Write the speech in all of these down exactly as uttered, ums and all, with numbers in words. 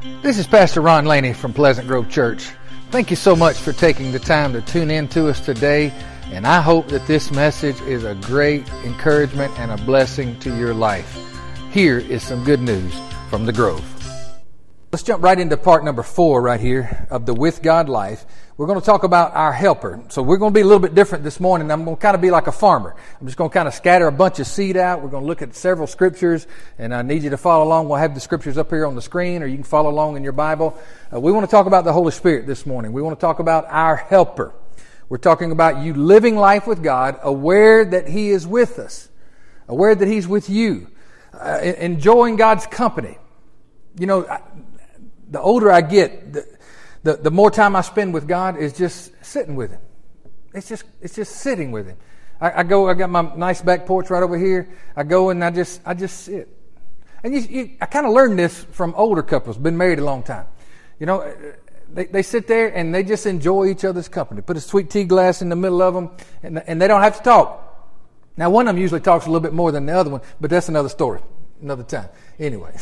This is Pastor Ron Laney from Pleasant Grove Church. Thank you so much for taking the time to tune in to us today, and I hope that this message is a great encouragement and a blessing to your life. Here is some good news from the Grove. Let's jump right into part number four right here of the With God Life. We're going to talk about our helper. So we're going to be a little bit different this morning. I'm going to kind of be like a farmer. I'm just going to kind of scatter a bunch of seed out. We're going to look at several scriptures, and I need you to follow along. We'll have the scriptures up here on the screen, or you can follow along in your Bible. Uh, we want to talk about the Holy Spirit this morning. We want to talk about our helper. We're talking about you living life with God, aware that He is with us, aware that He's with you, uh, enjoying God's company. You know, I, the older I get, the, the the more time I spend with God is just sitting with Him. It's just it's just sitting with Him. I, I go. I got my nice back porch right over here. I go and I just I just sit. And you, you, I kind of learned this from older couples, been married a long time. You know, they they sit there and they just enjoy each other's company. Put a sweet tea glass in the middle of them, and and they don't have to talk. Now, one of them usually talks a little bit more than the other one, but that's another story, another time. Anyway.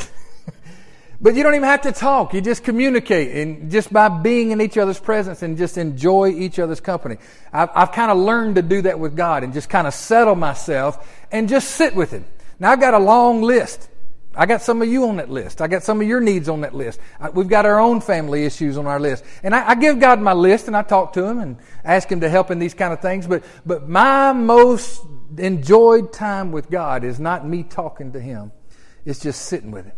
But you don't even have to talk. You just communicate, and just by being in each other's presence and just enjoy each other's company. I've, I've kind of learned to do that with God and just kind of settle myself and just sit with Him. Now, I've got a long list. I got some of you on that list. I got some of your needs on that list. I, we've got our own family issues on our list. And I, I give God my list, and I talk to Him and ask Him to help in these kind of things. But, but my most enjoyed time with God is not me talking to Him. It's just sitting with Him.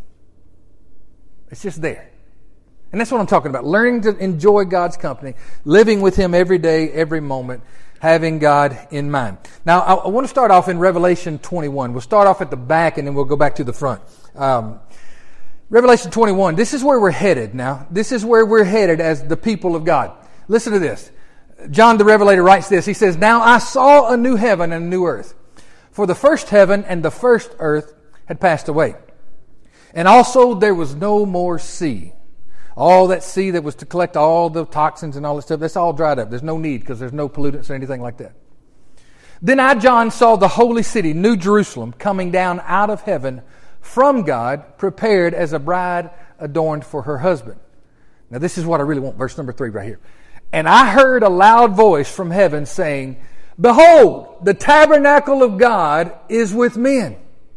It's just there. And that's what I'm talking about. Learning to enjoy God's company, living with Him every day, every moment, having God in mind. Now, I, I want to start off in Revelation twenty-one. We'll start off at the back and then we'll go back to the front. Um, Revelation twenty-one, this is where we're headed now. This is where we're headed as the people of God. Listen to this. John the Revelator writes this. He says, "Now I saw a new heaven and a new earth. For the first heaven and the first earth had passed away. And also there was no more sea." All that sea that was to collect all the toxins and all that stuff, that's all dried up. There's no need because there's no pollutants or anything like that. "Then I, John, saw the holy city, New Jerusalem, coming down out of heaven from God, prepared as a bride adorned for her husband." Now this is what I really want, verse number three right here. "And I heard a loud voice from heaven saying, Behold, the tabernacle of God is with men.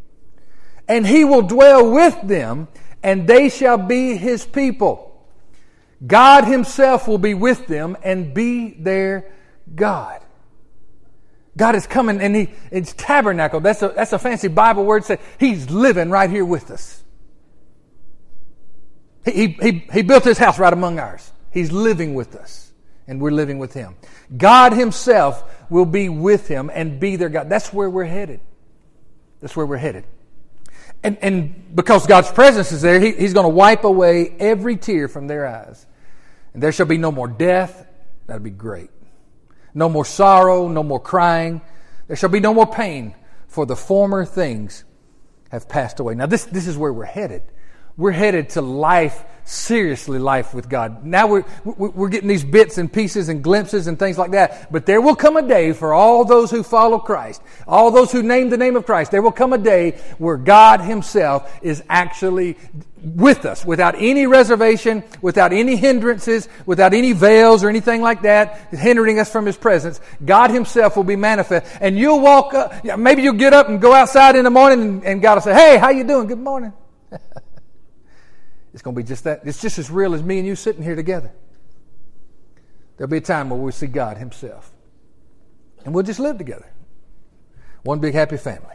And He will dwell with them, and they shall be His people. God Himself will be with them and be their God." God is coming, and He it's tabernacle. That's a that's a fancy Bible word. Say He's living right here with us. He he he built His house right among ours. He's living with us, and we're living with Him. God Himself will be with Him and be their God. That's where we're headed. That's where we're headed. And, and because God's presence is there, he, He's going to wipe away every tear from their eyes. And there shall be no more death. That'd be great. No more sorrow, no more crying. There shall be no more pain, for the former things have passed away. Now this, this is where we're headed. We're headed to life, seriously life with God. Now we're, we're getting these bits and pieces and glimpses and things like that. But there will come a day for all those who follow Christ, all those who name the name of Christ, there will come a day where God Himself is actually with us, without any reservation, without any hindrances, without any veils or anything like that hindering us from His presence. God Himself will be manifest. And you'll walk up, maybe you'll get up and go outside in the morning and, and God will say, "Hey, how you doing? Good morning." It's going to be just that. It's just as real as me and you sitting here together. There'll be a time where we'll see God Himself. And we'll just live together. One big happy family.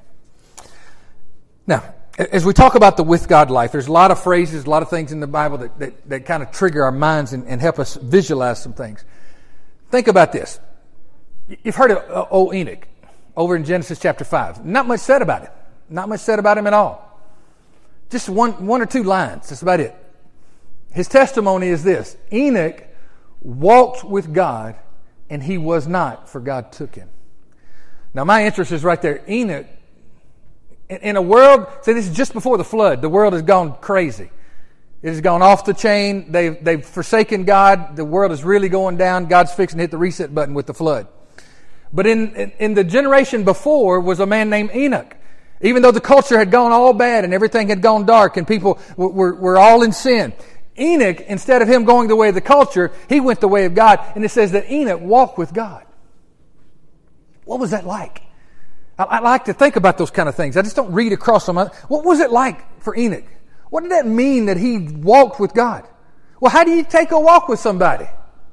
Now, as we talk about the with God life, there's a lot of phrases, a lot of things in the Bible that, that, that kind of trigger our minds and, and help us visualize some things. Think about this. You've heard of uh, old Enoch over in Genesis chapter five. Not much said about him. Not much said about him at all. Just one, one or two lines. That's about it. His testimony is this. Enoch walked with God, and he was not, for God took him. Now, my interest is right there. Enoch, in, in a world, see, this is just before the flood. The world has gone crazy. It has gone off the chain. They've, they've forsaken God. The world is really going down. God's fixing to hit the reset button with the flood. But in, in, in the generation before was a man named Enoch. Even though the culture had gone all bad and everything had gone dark and people were, were, were all in sin, Enoch, instead of him going the way of the culture, he went the way of God. And it says that Enoch walked with God. What was that like? I, I like to think about those kind of things. I just don't read across them. What was it like for Enoch? What did that mean that he walked with God? Well, how do you take a walk with somebody?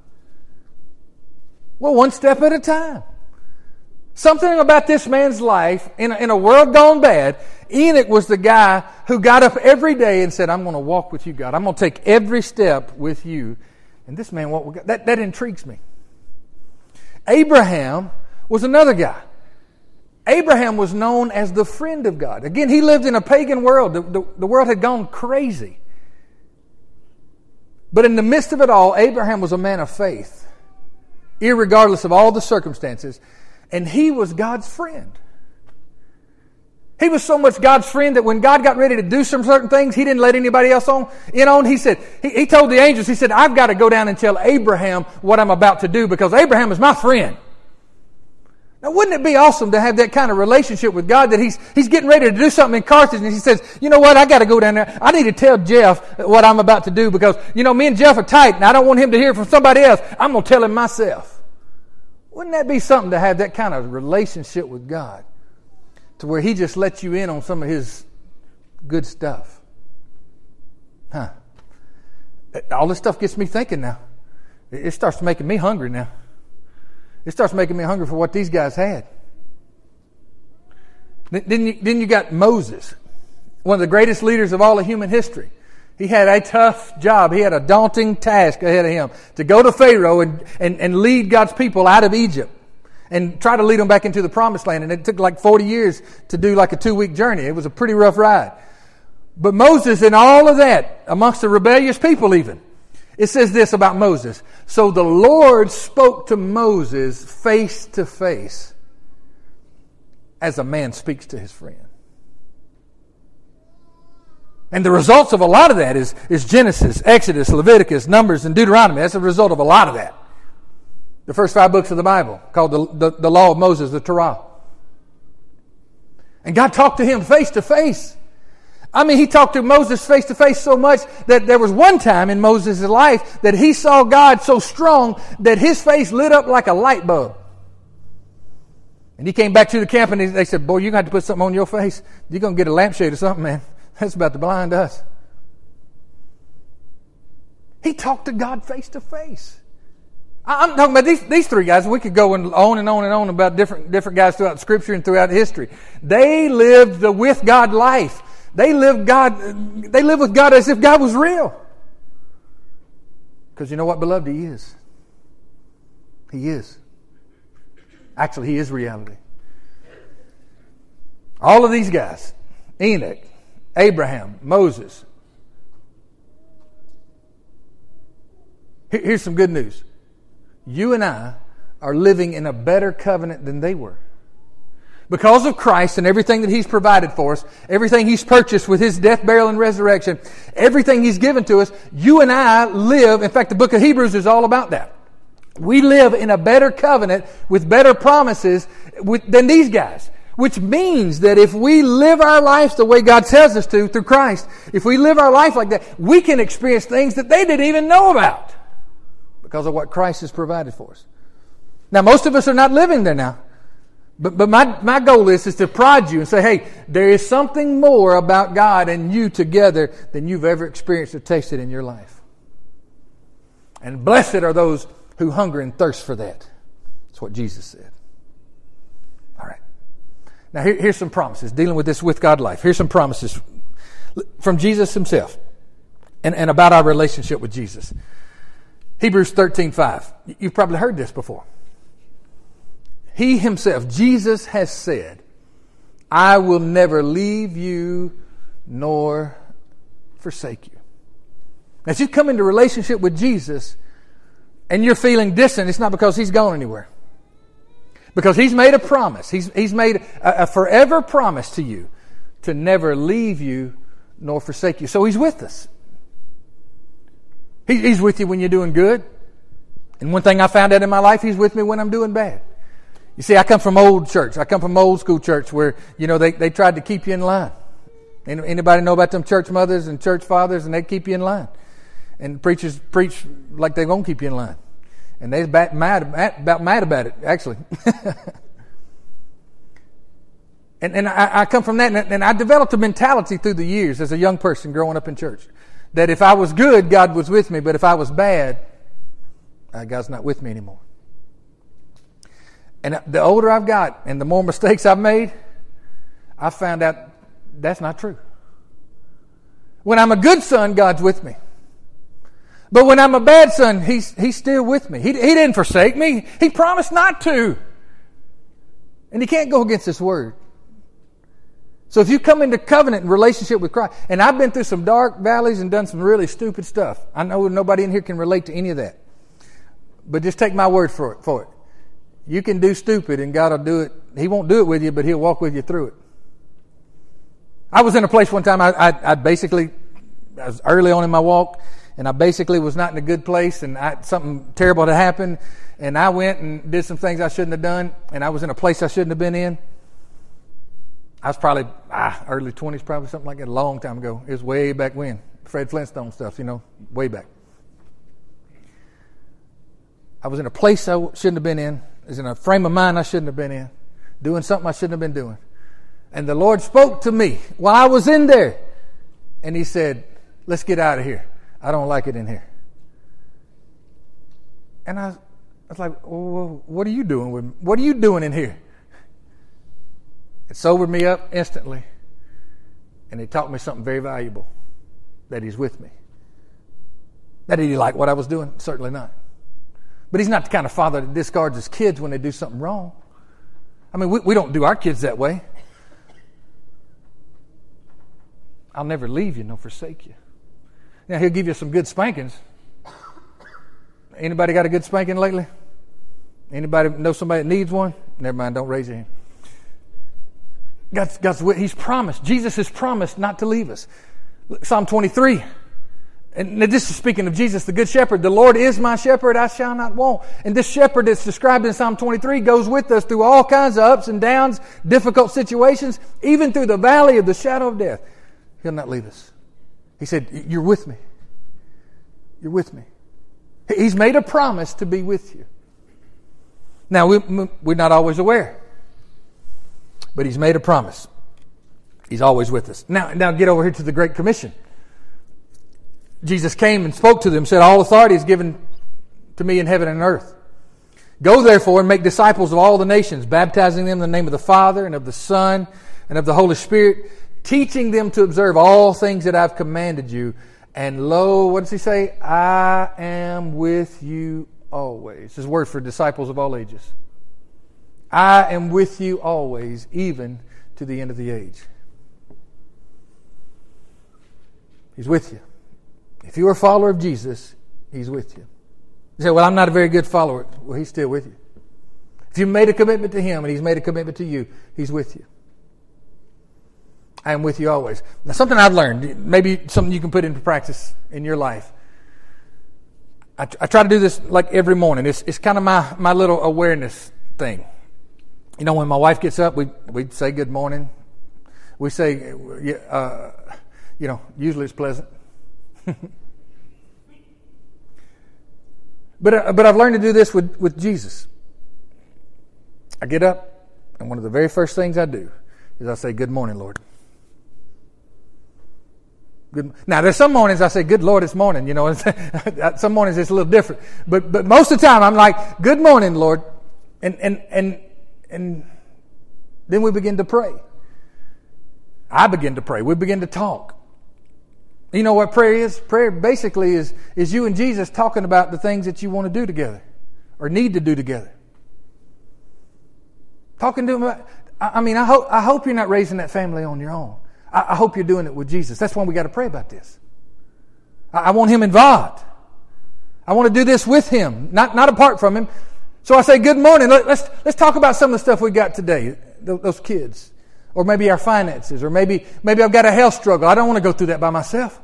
Well, one step at a time. Something about this man's life, in a, in a world gone bad, Enoch was the guy who got up every day and said, I'm going to walk with you, God. I'm going to take every step with you. And this man walked with God. That, that intrigues me. Abraham was another guy. Abraham was known as the friend of God. Again, he lived in a pagan world. The, the, the world had gone crazy. But in the midst of it all, Abraham was a man of faith, irregardless of all the circumstances. And he was God's friend. He was so much God's friend that when God got ready to do some certain things, he didn't let anybody else on in on. He said, he, he told the angels, he said, I've got to go down and tell Abraham what I'm about to do because Abraham is my friend. Now, wouldn't it be awesome to have that kind of relationship with God that he's he's getting ready to do something in Carthage and he says, you know what, I got to go down there. I need to tell Jeff what I'm about to do because, you know, me and Jeff are tight and I don't want him to hear from somebody else. I'm going to tell him myself. Wouldn't that be something to have that kind of relationship with God to where he just lets you in on some of his good stuff? Huh. All this stuff gets me thinking now. It starts making me hungry now. It starts making me hungry for what these guys had. Then you, then you got Moses, one of the greatest leaders of all of human history. He had a tough job. He had a daunting task ahead of him to go to Pharaoh and, and, and lead God's people out of Egypt and try to lead them back into the promised land. And it took like forty years to do like a two-week journey. It was a pretty rough ride. But Moses, in all of that, amongst the rebellious people even, it says this about Moses. So the Lord spoke to Moses face to face as a man speaks to his friend. And the results of a lot of that is, is Genesis, Exodus, Leviticus, Numbers, and Deuteronomy. That's a result of a lot of that. The first five books of the Bible, called the, the, the Law of Moses, the Torah. And God talked to him face to face. I mean, he talked to Moses face to face so much that there was one time in Moses' life that he saw God so strong that his face lit up like a light bulb. And he came back to the camp and they said, boy, you're going to have to put something on your face. You're going to get a lampshade or something, man. That's about to blind us. He talked to God face to face. I'm talking about these, these three guys. We could go on and on and on about different, different guys throughout Scripture and throughout history. They lived the with God life. They lived God. They lived with God as if God was real. Because you know what, beloved, He is. He is. Actually, He is reality. All of these guys, Enoch, Abraham, Moses. Here's some good news. You and I are living in a better covenant than they were. Because of Christ and everything that He's provided for us, everything He's purchased with His death, burial, and resurrection, everything He's given to us, you and I live, in fact, the book of Hebrews is all about that. We live in a better covenant with better promises with, than these guys. Which means that if we live our lives the way God tells us to through Christ, if we live our life like that, we can experience things that they didn't even know about because of what Christ has provided for us. Now, most of us are not living there now. But, but my, my goal is, is to prod you and say, hey, there is something more about God and you together than you've ever experienced or tasted in your life. And blessed are those who hunger and thirst for that. That's what Jesus said. All right. Now, here, here's some promises dealing with this with God life. Here's some promises from Jesus Himself and, and about our relationship with Jesus. Hebrews thirteen five. You've probably heard this before. He Himself, Jesus, has said, I will never leave you nor forsake you. Now, if you come into relationship with Jesus and you're feeling distant, it's not because He's gone anywhere. Because He's made a promise. He's, he's made a, a forever promise to you to never leave you nor forsake you. So He's with us. He, he's with you when you're doing good. And one thing I found out in my life, He's with me when I'm doing bad. You see, I come from old church. I come from old school church where, you know, they, they tried to keep you in line. Anybody know about them church mothers and church fathers, and they keep you in line. And preachers preach like they're going to keep you in line. And they're about mad, about mad about it, actually. and and I, I come from that, and, and I developed a mentality through the years as a young person growing up in church, that if I was good, God was with me, but if I was bad, uh, God's not with me anymore. And the older I've got and the more mistakes I've made, I found out that's not true. When I'm a good son, God's with me. But when I'm a bad son, He's He's still with me. He, he didn't forsake me. He promised not to. And He can't go against His word. So if you come into covenant and relationship with Christ, and I've been through some dark valleys and done some really stupid stuff. I know nobody in here can relate to any of that. But just take my word for it. For it. You can do stupid and God will do it. He won't do it with you, but He'll walk with you through it. I was in a place one time, I, I, I basically, I was early on in my walk, and I basically was not in a good place, and I, something terrible had happened, and I went and did some things I shouldn't have done, and I was in a place I shouldn't have been in. I was probably ah, early twenties, probably something like that, a long time ago. It was way back when. Fred Flintstone stuff, you know, way back. I was in a place I shouldn't have been in. I was in a frame of mind I shouldn't have been in. Doing something I shouldn't have been doing. And the Lord spoke to me while I was in there. And He said, let's get out of here. I don't like it in here. And I, I was like, well, what are you doing with me? What are you doing in here? It sobered me up instantly. And it taught me something very valuable. That He's with me. That Did He like what I was doing? Certainly not. But He's not the kind of father that discards His kids when they do something wrong. I mean, we, we don't do our kids that way. I'll never leave you nor forsake you. Now, He'll give you some good spankings. Anybody got a good spanking lately? Anybody know somebody that needs one? Never mind, don't raise your hand. God's, God's, He's promised. Jesus has promised not to leave us. Psalm twenty-three. And this is speaking of Jesus, the good shepherd. The Lord is my shepherd, I shall not want. And this shepherd that's described in Psalm twenty-three goes with us through all kinds of ups and downs, difficult situations, even through the valley of the shadow of death. He'll not leave us. He said, you're with me. You're with me. He's made a promise to be with you. Now, we, we're not always aware. But He's made a promise. He's always with us. Now, now get over here to the Great Commission. Jesus came and spoke to them, said, all authority is given to me in heaven and earth. Go therefore and make disciples of all the nations, baptizing them in the name of the Father and of the Son and of the Holy Spirit, teaching them to observe all things that I've commanded you. And lo, what does He say? I am with you always. This is a word for disciples of all ages. I am with you always, even to the end of the age. He's with you. If you're a follower of Jesus, He's with you. You say, well, I'm not a very good follower. Well, He's still with you. If you've made a commitment to Him and He's made a commitment to you, He's with you. I am with you always. Now, something I've learned, maybe something you can put into practice in your life. I, I try to do this like every morning. It's, it's kind of my, my little awareness thing. You know, when my wife gets up, we we say good morning. We say, uh, you know, usually it's pleasant. but uh, but I've learned to do this with, with Jesus. I get up, and one of the very first things I do is I say, good morning, Lord. Good. Now, there's some mornings I say, good Lord, it's morning. You know, some mornings it's a little different. But but most of the time I'm like, good morning, Lord. And and and and then we begin to pray. I begin to pray. We begin to talk. You know what prayer is? Prayer basically is, is you and Jesus talking about the things that you want to do together or need to do together. Talking to Him about, I mean, I hope, I hope you're not raising that family on your own. I, I hope you're doing it with Jesus. That's why we got to pray about this. I, I want Him involved. I want to do this with Him, not, not apart from Him. So I say, good morning. Let, let's, let's talk about some of the stuff we got today, those, those kids. Or maybe our finances, or maybe maybe I've got a health struggle. I don't want to go through that by myself.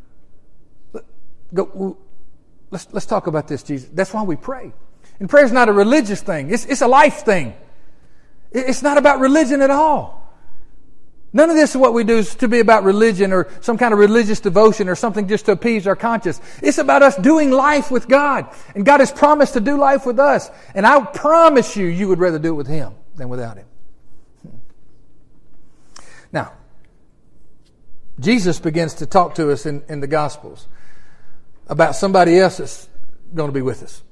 Go, let's let's talk about this, Jesus. That's why we pray. And prayer is not a religious thing. It's it's a life thing. It's not about religion at all. None of this is what we do is to be about religion or some kind of religious devotion or something just to appease our conscience. It's about us doing life with God. And God has promised to do life with us. And I promise you, you would rather do it with Him than without Him. Now, Jesus begins to talk to us in, in the Gospels about somebody else that's going to be with us.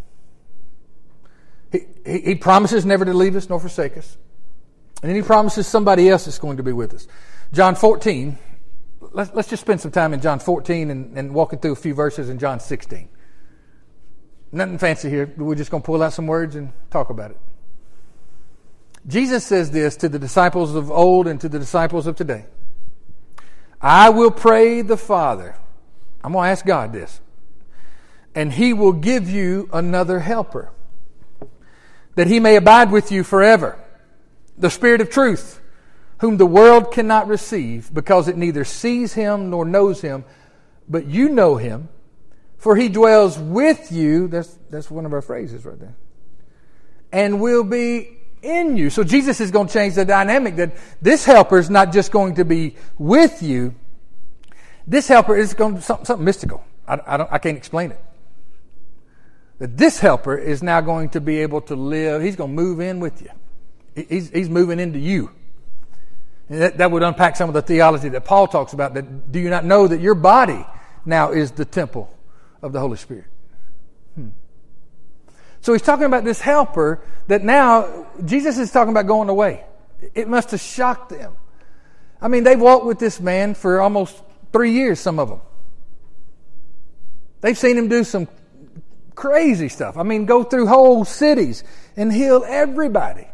He, he, he promises never to leave us nor forsake us. And then He promises somebody else is going to be with us. John fourteen, let's, let's just spend some time in John fourteen and, and walking through a few verses in John sixteen. Nothing fancy here. We're just going to pull out some words and talk about it. Jesus says this to the disciples of old and to the disciples of today. I will pray the Father. I'm going to ask God this. And He will give you another helper, that He may abide with you forever. The Spirit of truth, whom the world cannot receive, because it neither sees Him nor knows Him, but you know Him, for He dwells with you. That's, that's one of our phrases right there. And will be in you. So Jesus is going to change the dynamic that this helper is not just going to be with you. This helper is going to be something, something mystical. I, I, don't, I can't explain it. That this helper is now going to be able to live. He's going to move in with you. He's, he's moving into you. And that, that would unpack some of the theology that Paul talks about. That do you not know that your body now is the temple of the Holy Spirit? Hmm. So he's talking about this helper that now Jesus is talking about going away. It must have shocked them. I mean, they've walked with this man for almost three years, some of them. They've seen him do some crazy stuff. I mean, go through whole cities and heal everybody.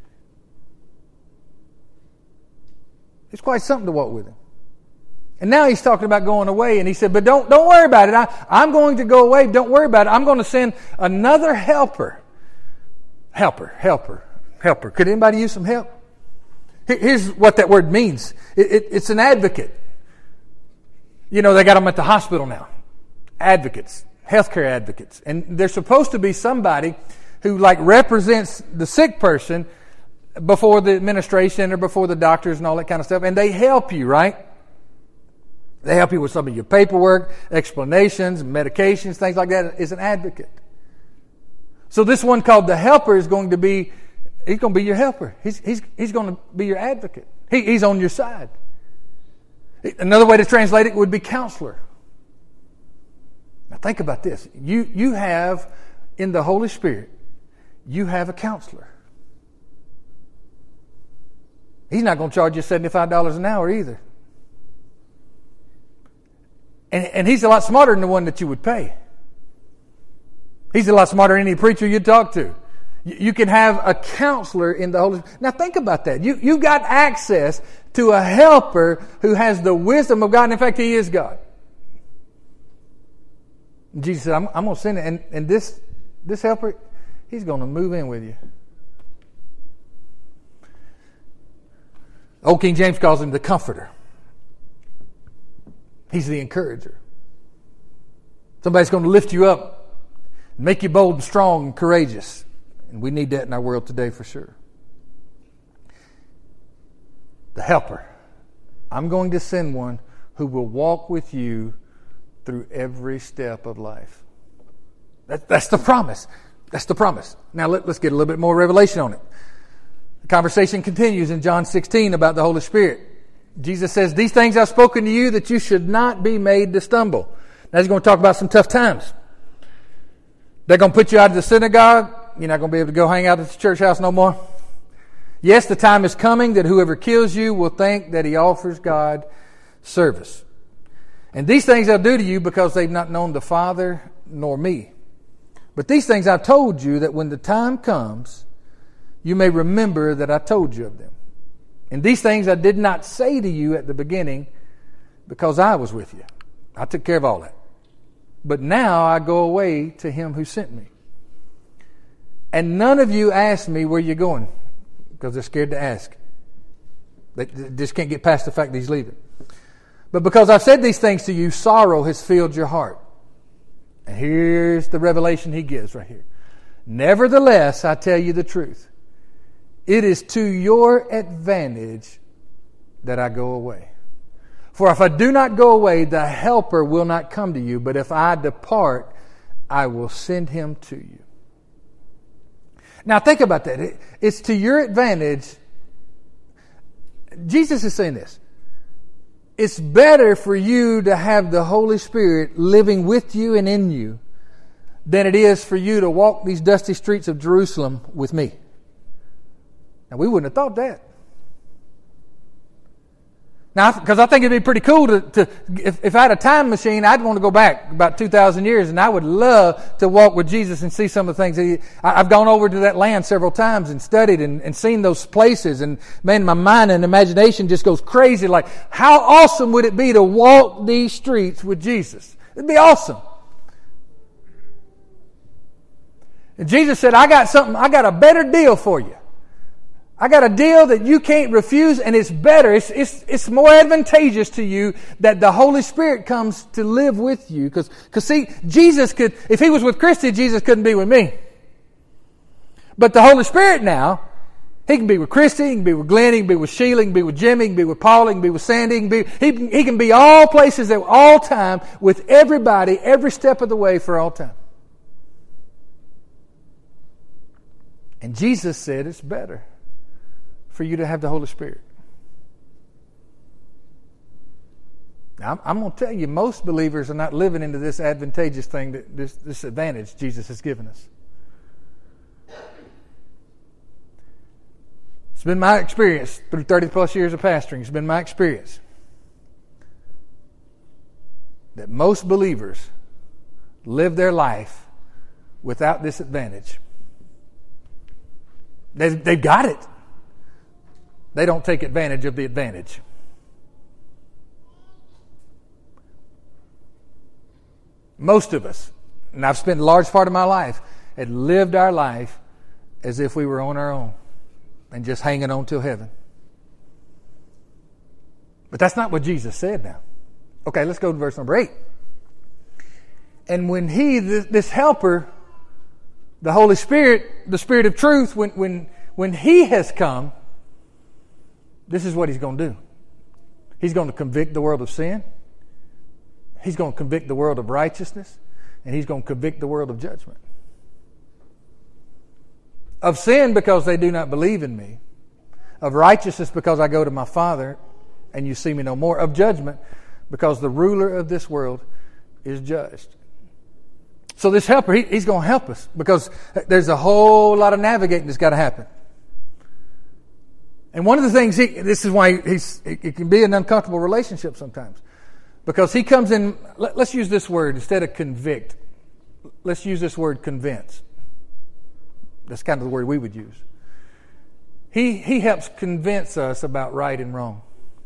It's quite something to walk with Him. And now He's talking about going away, and He said, but don't, don't worry about it. I, I'm going to go away. Don't worry about it. I'm going to send another helper. Helper, helper, helper. Could anybody use some help? Here's what that word means. It, it, it's an advocate. You know, they got them at the hospital now. Advocates, healthcare advocates. And they're supposed to be somebody who like represents the sick person before the administration or before the doctors and all that kind of stuff. And they help you, right? They help you with some of your paperwork, explanations, medications, things like that. Is an advocate. So this one called the helper is going to be, he's going to be your helper. He's, he's, he's going to be your advocate. He, he's on your side. Another way to translate it would be counselor. Now think about this. You, you have, in the Holy Spirit, you have a counselor. He's not going to charge you seventy-five dollars an hour either. And, and he's a lot smarter than the one that you would pay. He's a lot smarter than any preacher you'd talk to. You, you can have a counselor in the Holy Spirit. Now think about that. You, you've got access to a helper who has the wisdom of God. And in fact, He is God. And Jesus said, I'm, I'm going to send it. And, and this, this helper, He's going to move in with you. Old King James calls Him the Comforter. He's the encourager. Somebody's going to lift you up, make you bold and strong and courageous. And we need that in our world today for sure. The helper. I'm going to send one who will walk with you through every step of life. That, that's the promise. That's the promise. Now let, let's get a little bit more revelation on it. The conversation continues in John sixteen about the Holy Spirit. Jesus says, these things I've spoken to you that you should not be made to stumble. Now He's going to talk about some tough times. They're going to put you out of the synagogue. You're not going to be able to go hang out at the church house no more. Yes, the time is coming that whoever kills you will think that he offers God service. And these things I'll do to you because they've not known the Father nor me. But these things I've told you that when the time comes, you may remember that I told you of them. And these things I did not say to you at the beginning because I was with you. I took care of all that. But now I go away to Him who sent me. And none of you ask me where you're going because they're scared to ask. They just can't get past the fact that He's leaving. But because I've said these things to you, sorrow has filled your heart. And here's the revelation He gives right here. Nevertheless, I tell you the truth. It is to your advantage that I go away. For if I do not go away, the Helper will not come to you. But if I depart, I will send him to you. Now think about that. It's to your advantage. Jesus is saying this. It's better for you to have the Holy Spirit living with you and in you than it is for you to walk these dusty streets of Jerusalem with me. Now, we wouldn't have thought that. Now, because I think it'd be pretty cool to, to if, if I had a time machine, I'd want to go back about two thousand years, and I would love to walk with Jesus and see some of the things. That he, I, I've gone over to that land several times and studied and, and seen those places, and man, my mind and imagination just goes crazy. Like, how awesome would it be to walk these streets with Jesus? It'd be awesome. And Jesus said, I got something, I got a better deal for you. I got a deal that you can't refuse, and it's better. It's, it's, it's more advantageous to you that the Holy Spirit comes to live with you. Because, because see, Jesus could, if he was with Christy, Jesus couldn't be with me. But the Holy Spirit now, he can be with Christy, he can be with Glenn, he can be with Sheila, he can be with Jimmy, he can be with Paul, he can be with Sandy, he can be, he can, he can be all places at all time with everybody, every step of the way for all time. And Jesus said it's better for you to have the Holy Spirit. Now, I'm, I'm going to tell you, most believers are not living into this advantageous thing, that this, this advantage Jesus has given us. It's been my experience through thirty plus years of pastoring. It's been my experience that most believers live their life without this advantage. They've, they've got it. They don't take advantage of the advantage. Most of us, and I've spent a large part of my life, had lived our life as if we were on our own and just hanging on till heaven. But that's not what Jesus said now. Okay, let's go to verse number eight. And when he, this, this helper, the Holy Spirit, the Spirit of truth, when, when, when he has come, this is what he's going to do. He's going to convict the world of sin. He's going to convict the world of righteousness. And he's going to convict the world of judgment. Of sin, because they do not believe in me. Of righteousness, because I go to my Father and you see me no more. Of judgment, because the ruler of this world is judged. So this helper, he, he's going to help us, because there's a whole lot of navigating that's got to happen. And one of the things, he, this is why he's, it can be an uncomfortable relationship sometimes. Because he comes in, let, let's use this word instead of convict. Let's use this word convince. That's kind of the word we would use. He, he helps convince us about right and wrong.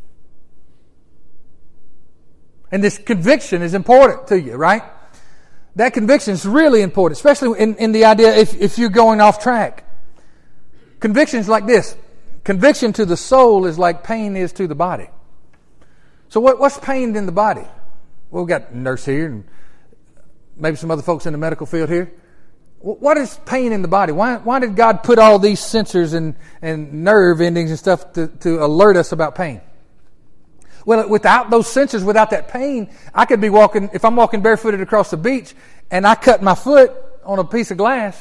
And this conviction is important to you, right? That conviction is really important, especially in, in the idea if, if you're going off track. Conviction is like this. Conviction to the soul is like pain is to the body. So what, what's pain in the body? Well, we've got a nurse here and maybe some other folks in the medical field here. What is pain in the body? Why, why did God put all these sensors and, and nerve endings and stuff to, to alert us about pain? Well, without those sensors, without that pain, I could be walking, if I'm walking barefooted across the beach and I cut my foot on a piece of glass,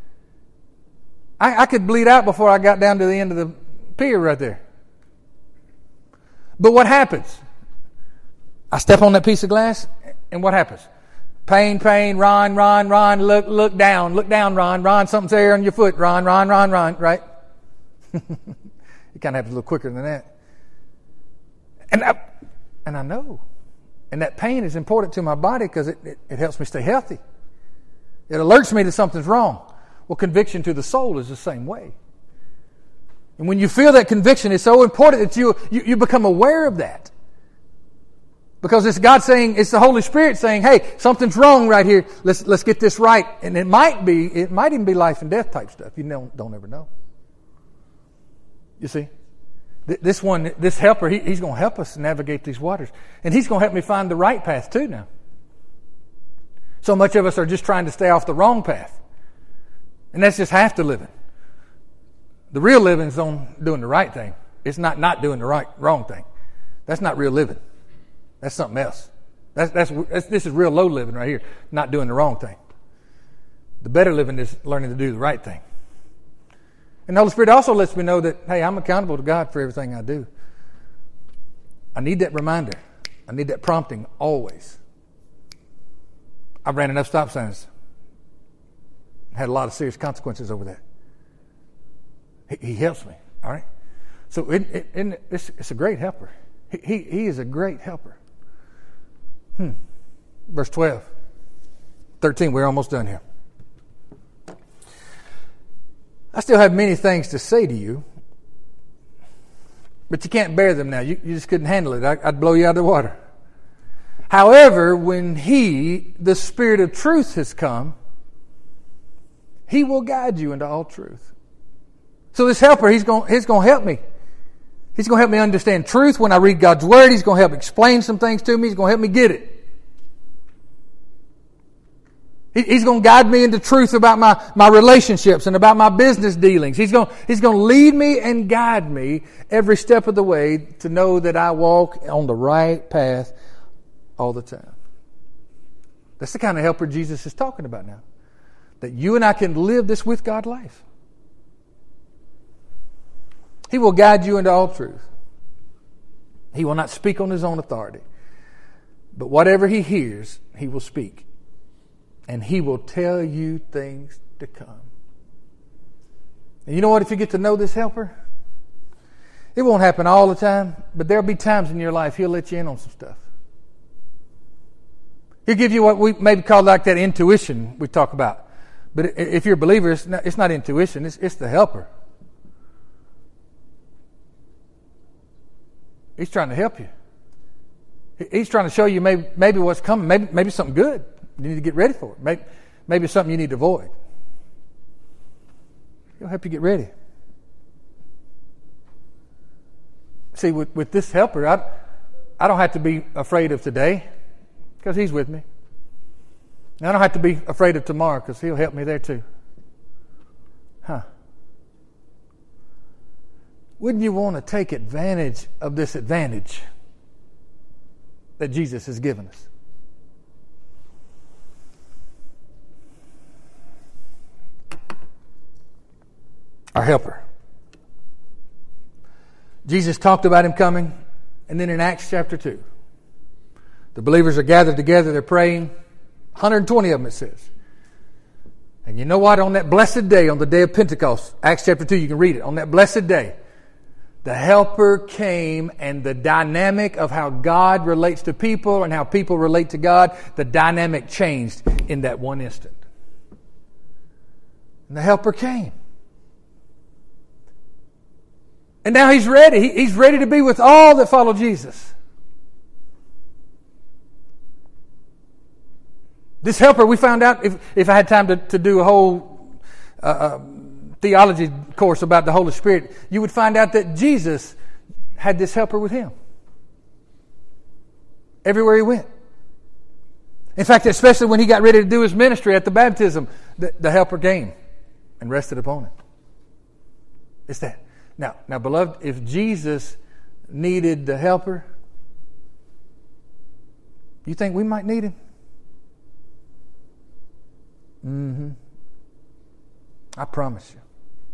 I, I could bleed out before I got down to the end of the pier right there. But what happens? I step on that piece of glass, and what happens? Pain, pain, Ron, Ron, Ron, look, look down, look down, Ron, Ron, something's there on your foot, Ron, Ron, Ron, Ron, right? It kind of happens a little quicker than that. And I, and I know. And that pain is important to my body because it, it, it helps me stay healthy. It alerts me that something's wrong. Well, conviction to the soul is the same way. And when you feel that conviction, it's so important that you, you, you become aware of that. Because it's God saying, it's the Holy Spirit saying, hey, something's wrong right here. Let's let's get this right. And it might be, it might even be life and death type stuff. You don't, don't ever know. You see? This one, this helper, he, he's going to help us navigate these waters. And he's going to help me find the right path too now. So much of us are just trying to stay off the wrong path. And that's just half the living. The real living is on doing the right thing. It's not not doing the right wrong thing. That's not real living. That's something else. That's, that's, that's this is real low living right here. Not doing the wrong thing. The better living is learning to do the right thing. And the Holy Spirit also lets me know that, hey, I'm accountable to God for everything I do. I need that reminder. I need that prompting always. I ran enough stop signs. Had a lot of serious consequences over that. He, he helps me, all right? So it, it, it, it's, it's a great helper. He, he, he is a great helper. Hmm. Verse twelve. thirteen, we're almost done here. I still have many things to say to you, but you can't bear them now. You, you just couldn't handle it. I, I'd blow you out of the water. However, when He, the Spirit of truth, has come, He will guide you into all truth. So this helper, he's going, he's going to help me. He's going to help me understand truth when I read God's Word. He's going to help explain some things to me. He's going to help me get it. He's going to guide me into truth about my, my relationships and about my business dealings. He's going, he's going to lead me and guide me every step of the way to know that I walk on the right path all the time. That's the kind of helper Jesus is talking about now. That you and I can live this with God life. He will guide you into all truth. He will not speak on His own authority. But whatever He hears, He will speak. And He will tell you things to come. And you know what? If you get to know this helper, it won't happen all the time, but there'll be times in your life He'll let you in on some stuff. He'll give you what we maybe call like that intuition we talk about. But if you're a believer, it's not, it's not intuition, it's, it's the helper. He's trying to help you. He's trying to show you maybe, maybe what's coming, maybe, maybe something good. You need to get ready for it. Maybe, maybe it's something you need to avoid. He'll help you get ready. See, with, with this helper, I, I don't have to be afraid of today because He's with me. And I don't have to be afraid of tomorrow because He'll help me there too. Huh. Wouldn't you want to take advantage of this advantage that Jesus has given us? Our helper. Jesus talked about Him coming, and then in Acts chapter two, the believers are gathered together, they're praying, one hundred twenty of them it says. And you know what? On that blessed day, on the day of Pentecost, Acts chapter two, you can read it. On that blessed day, the helper came, and the dynamic of how God relates to people and how people relate to God, the dynamic changed in that one instant. And the helper came. And now He's ready. He's ready to be with all that follow Jesus. This helper, we found out, if, if I had time to, to do a whole uh, uh, theology course about the Holy Spirit, you would find out that Jesus had this helper with Him. Everywhere He went. In fact, especially when He got ready to do His ministry at the baptism, the, the helper came and rested upon Him. It's that. Now, now, beloved, if Jesus needed the helper, you think we might need Him? Mm-hmm. I promise you.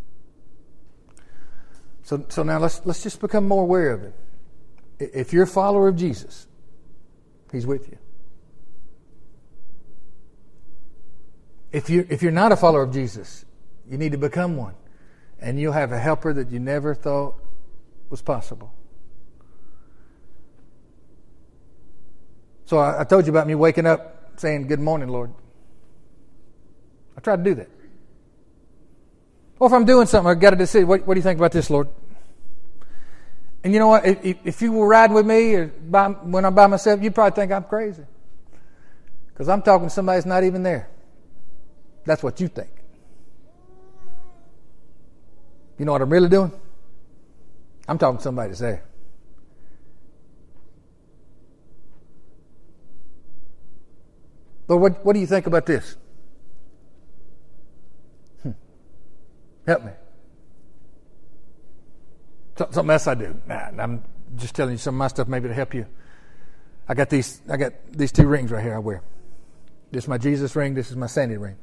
So, so now let's let's just become more aware of it. If you're a follower of Jesus, He's with you. If you if you're not a follower of Jesus, you need to become one. And you'll have a helper that you never thought was possible. So I, I told you about me waking up saying, "Good morning, Lord." I try to do that. Or if I'm doing something, I've got to decide, what, what do you think about this, Lord? And you know what? If, if you were riding with me or by, when I'm by myself, you'd probably think I'm crazy. Because I'm talking to somebody that's not even there. That's what you think. You know what I'm really doing? I'm talking to somebody that's there. Lord, what, what do you think about this? Hmm. Help me. Something else I do. Nah, I'm just telling you some of my stuff maybe to help you. I got these I got these two rings right here I wear. This is my Jesus ring, this is my Sandy ring.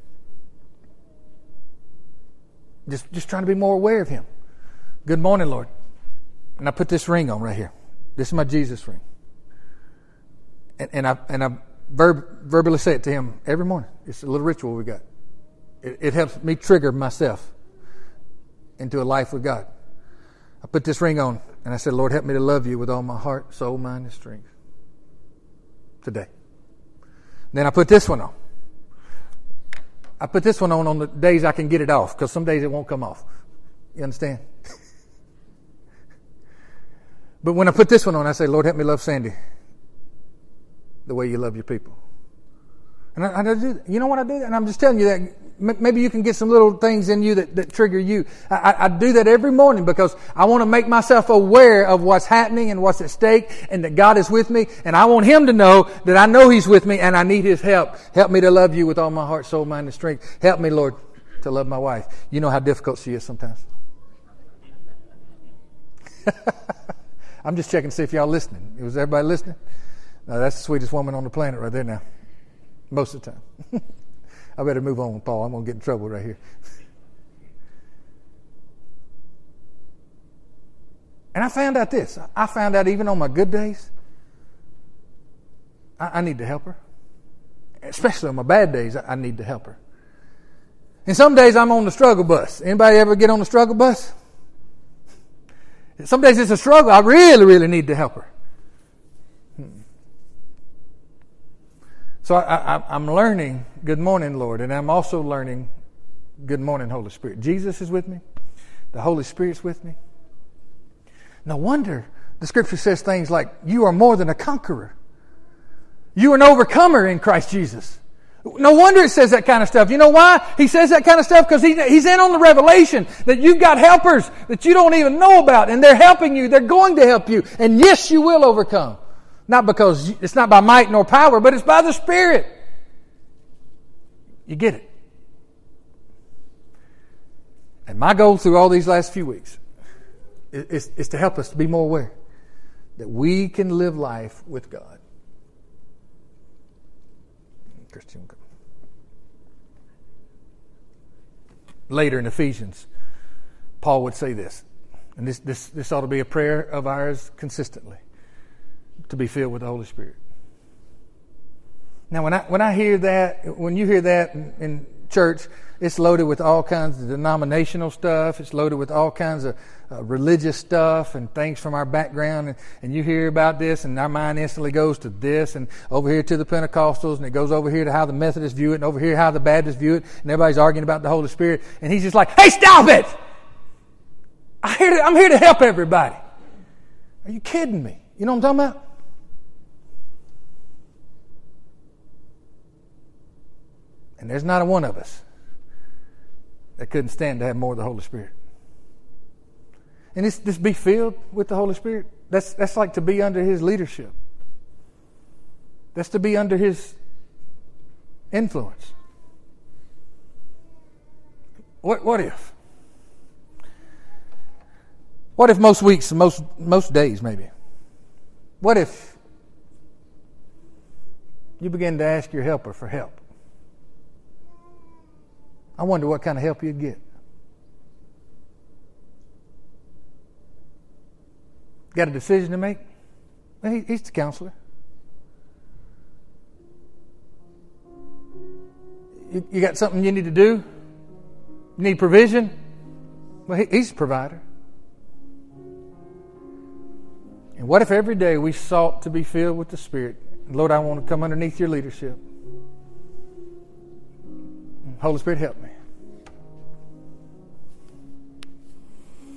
Just just trying to be more aware of him. Good morning, Lord. And I put this ring on right here. This is my Jesus ring. And, and I and I verb, verbally say it to him every morning. It's a little ritual we got. It, it helps me trigger myself into a life with God. I put this ring on and I said, Lord, help me to love you with all my heart, soul, mind, and strength today. Then I put this one on. I put this one on on the days I can get it off, because some days it won't come off. You understand? But when I put this one on, I say, Lord, help me love Sandy the way you love your people. And I, I do that. You know what I do? And I'm just telling you that maybe you can get some little things in you that, that trigger you. I, I do that every morning because I want to make myself aware of what's happening and what's at stake, and that God is with me. And I want him to know that I know he's with me and I need his help. Help me to love you with all my heart, soul, mind, and strength. Help me, Lord, to love my wife. You know how difficult she is sometimes. I'm just checking to see if y'all listening. Was everybody listening? No, that's the sweetest woman on the planet right there now. Most of the time. I better move on, Paul. I'm going to get in trouble right here. And I found out this. I found out even on my good days, I, I need to help her. Especially on my bad days, I, I need to help her. And some days I'm on the struggle bus. Anybody ever get on the struggle bus? Some days it's a struggle. I really, really need to help her. So I, I, I'm learning, good morning, Lord, and I'm also learning, good morning, Holy Spirit. Jesus is with me. The Holy Spirit's with me. No wonder the Scripture says things like, you are more than a conqueror. You are an overcomer in Christ Jesus. No wonder it says that kind of stuff. You know why he says that kind of stuff? Because he, he's in on the revelation that you've got helpers that you don't even know about, and they're helping you. They're going to help you. And yes, you will overcome. Not because it's not by might nor power, but it's by the Spirit. You get it. And my goal through all these last few weeks is, is to help us to be more aware that we can live life with God. Christian. Later in Ephesians, Paul would say this, and this, this, this ought to be a prayer of ours consistently. To be filled with the Holy Spirit. Now, when I when I hear that, when you hear that in, in church, it's loaded with all kinds of denominational stuff. It's loaded with all kinds of uh, religious stuff and things from our background. And, and you hear about this, and our mind instantly goes to this, and over here to the Pentecostals, and it goes over here to how the Methodists view it, and over here how the Baptists view it, and everybody's arguing about the Holy Spirit. And he's just like, "Hey, stop it! I here to, I'm here to help everybody." Are you kidding me? You know what I'm talking about? And there's not a one of us that couldn't stand to have more of the Holy Spirit. And this, this be filled with the Holy Spirit. That's that's like to be under his leadership. That's to be under his influence. What what if? What if most weeks, most most days maybe? What if you begin to ask your helper for help? I wonder what kind of help you'd get. Got a decision to make? Well, he, he's the counselor. You, you got something you need to do? You need provision? Well, he, he's the provider. And what if every day we sought to be filled with the Spirit? Lord, I want to come underneath your leadership. Holy Spirit, help me.